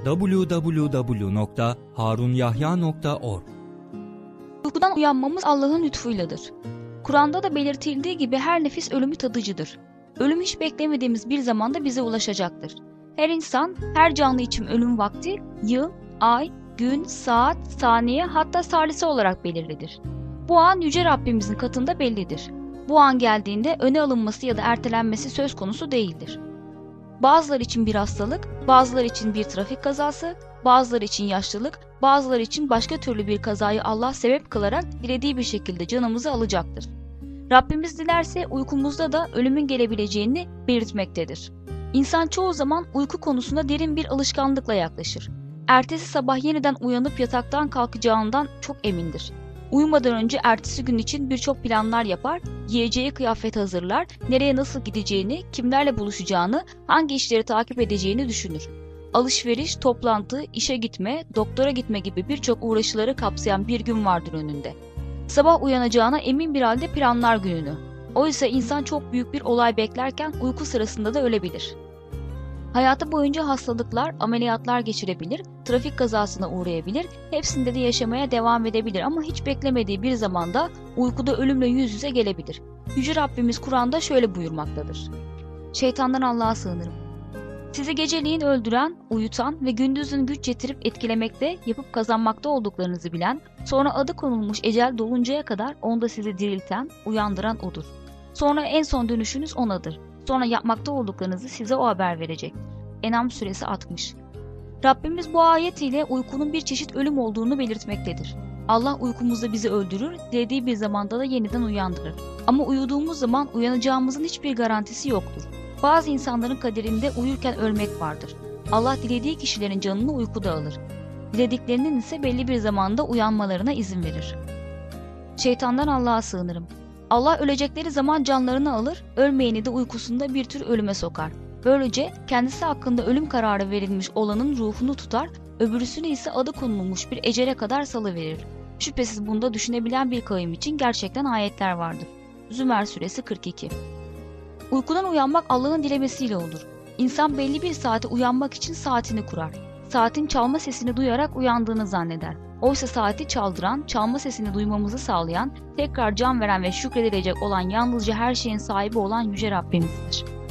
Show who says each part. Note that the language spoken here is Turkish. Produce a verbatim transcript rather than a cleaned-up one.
Speaker 1: double-u double-u double-u nokta harun yahya nokta org.
Speaker 2: Uykudan uyanmamız Allah'ın lütfuyladır. Kur'an'da da belirtildiği gibi her nefis ölümü tadıcıdır. Ölüm hiç beklemediğimiz bir zamanda bize ulaşacaktır. Her insan, her canlı için ölüm vakti, yıl, ay, gün, saat, saniye hatta salise olarak belirlidir. Bu an Yüce Rabbimizin katında bellidir. Bu an geldiğinde öne alınması ya da ertelenmesi söz konusu değildir. Bazıları için bir hastalık, bazıları için bir trafik kazası, bazıları için yaşlılık, bazıları için başka türlü bir kazayı Allah sebep kılarak dilediği bir şekilde canımızı alacaktır. Rabbimiz dilerse uykumuzda da ölümün gelebileceğini belirtmektedir. İnsan çoğu zaman uyku konusunda derin bir alışkanlıkla yaklaşır. Ertesi sabah yeniden uyanıp yataktan kalkacağından çok emindir. Uyumadan önce ertesi gün için birçok planlar yapar, giyeceği kıyafet hazırlar, nereye nasıl gideceğini, kimlerle buluşacağını, hangi işleri takip edeceğini düşünür. Alışveriş, toplantı, işe gitme, doktora gitme gibi birçok uğraşıları kapsayan bir gün vardır önünde. Sabah uyanacağına emin bir halde planlar gününü. Oysa insan çok büyük bir olay beklerken uyku sırasında da ölebilir. Hayatı boyunca hastalıklar, ameliyatlar geçirebilir, trafik kazasına uğrayabilir, hepsinde de yaşamaya devam edebilir ama hiç beklemediği bir zamanda uykuda ölümle yüz yüze gelebilir. Yüce Rabbimiz Kur'an'da şöyle buyurmaktadır. Şeytandan Allah'a sığınırım. Sizi geceliğin öldüren, uyutan ve gündüzün güç getirip etkilemekte, yapıp kazanmakta olduklarınızı bilen, sonra adı konulmuş ecel doluncaya kadar onda sizi dirilten, uyandıran O'dur. Sonra en son dönüşünüz O'nadır. Sonra yapmakta olduklarınızı size O haber verecek. En'am suresi altmış. Rabbimiz bu ayetiyle uykunun bir çeşit ölüm olduğunu belirtmektedir. Allah uykumuzda bizi öldürür, dilediği bir zamanda da yeniden uyandırır. Ama uyuduğumuz zaman uyanacağımızın hiçbir garantisi yoktur. Bazı insanların kaderinde uyurken ölmek vardır. Allah dilediği kişilerin canını uykuda alır. Dilediklerinin ise belli bir zamanda uyanmalarına izin verir. Şeytandan Allah'a sığınırım. Allah ölecekleri zaman canlarını alır, ölmeyeni de uykusunda bir tür ölüme sokar. Böylece kendisi hakkında ölüm kararı verilmiş olanın ruhunu tutar, öbürüsünü ise adı konulmuş bir ecele kadar salıverir. Şüphesiz bunda düşünebilen bir kavim için gerçekten ayetler vardır. Zümer suresi kırk iki. Uykudan uyanmak Allah'ın dilemesiyle olur. İnsan belli bir saate uyanmak için saatini kurar. Saatin çalma sesini duyarak uyandığını zanneder. Oysa saati çaldıran, çalma sesini duymamızı sağlayan, tekrar can veren ve şükredilecek olan yalnızca her şeyin sahibi olan Yüce Rabbimizdir.